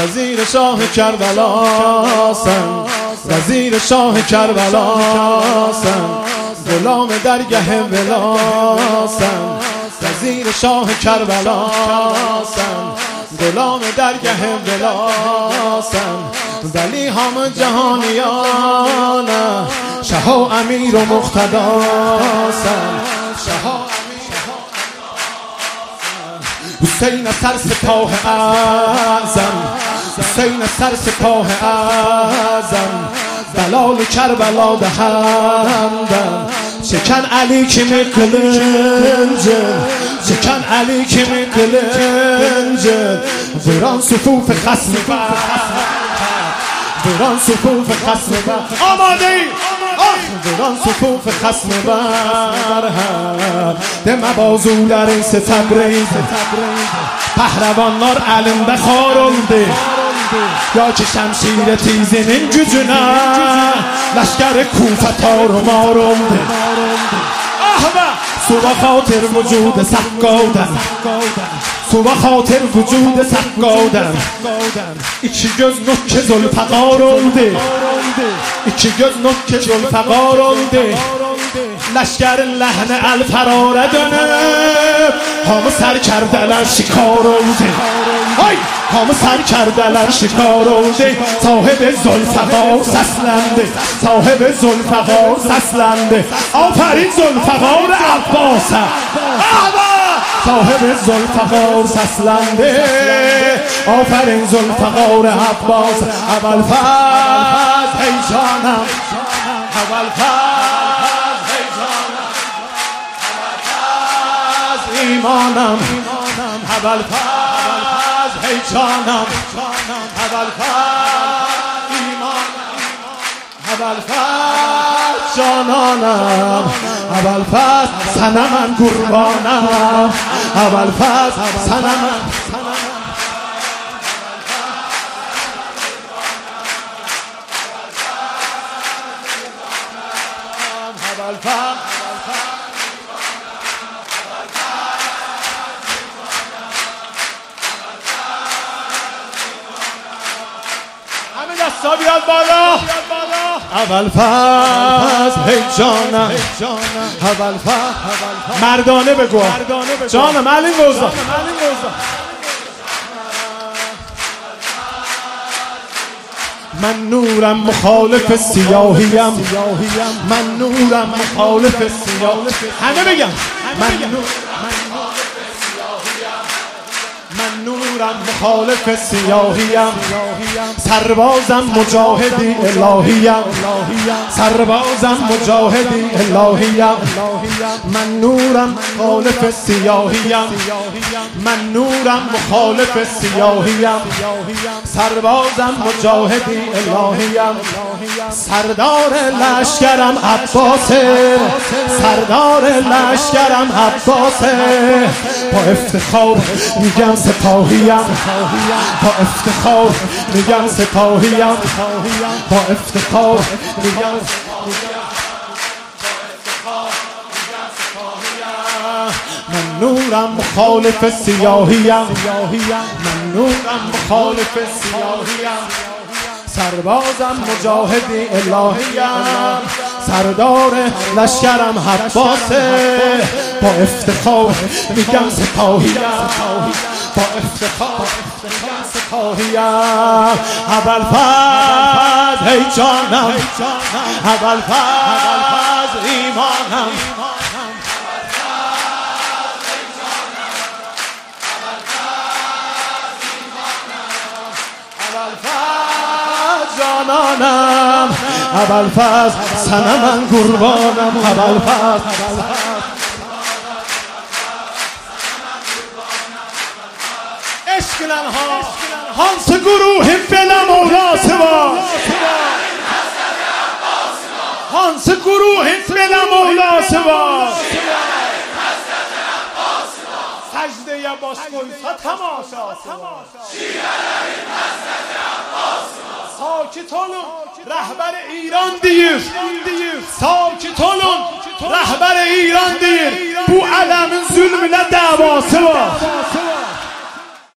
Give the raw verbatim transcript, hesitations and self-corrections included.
وزیر شاه کربلاسم، وزیر شاه کربلاسم، غلام درگه ولاسم، وزیر شاه کربلاسم، غلام درگه ولاسم، ولی هم جهانیانم، شه و امیر و مقتداسم، شه و حسین سرسپاه اعظم، حسین سرسپاه اعظم، دلال کربلا دهندم، شکن علی kimi kılıncı، شکن علی kimi kılıncı، ویران صفوف خصم بر، ویران صفوف خصم بر، آماده ای ویران صفوف خصم بر ده mabazulların ستبرید pəhləvanlar əlində xar oldu ya ki şəmşirə tizinin gücünə لشکر کوفه تار oldu ah be suva xatir vücud saqqadan suva xatir vücud saqqadan iki göz nokke zülfaqar oldu iki göz nokke zülfaqar oldu لشکرین لحن الفراره dönüp hamı sərkərdələr şikar oldu hamı sərkərdələr şikar oldu sahibi zülfaqar səsləndi sahibi zülfaqar səsləndi afərin zülfaqar Abbasa sahibi zülfaqar səsləndi afərin zülfaqar Abbasa əvvəlfəz hey canım əvvəlfəz ایمانم اولفاز هی جانم اولفاز ایمانم اولفاز جانانم اولفاز صنمم قربانم اولفاز صنمم اولفاز دستا بیاد بالا اولفاز هی جانم اولفاز مردانه بگو جانم علین گوزا من نورم مخالف سیاهیم من نورم مخالف سیاهیم همه بگم من نورم من نورم مخالف سیاهیم سربازم مجاهدی الهیم سربازم مجاهدی الهیم من نورم مخالف سیاهیم من نورم مخالف سیاهیم سربازم مجاهدی الهیم سردار لشکرم عباسه سردار لشکرم عباسه با افتخار میگم سپاهیم با افتخار میگم سپاهیم با افتخار میگم من نورم مخالف سیاهیم من نورم مخالف سیاهیم سربازم مجاهدی الهیم سردار لشکرم عباسه با افتخار میگم سپاهیم با افتخار میگم سپاهیم اولفاز هی جانم اولفاز ایمانم جانانم اولفاز صنمم قربانم اولفاز عشق ها hansı guruhin belə mevlası var hansı guruhin belə mevlası var secdeye baş koysa tamaşası var sakit olun rəhbər İran deyir sakit olun rəhbər İran deyir bu ələmin zülmünə davası var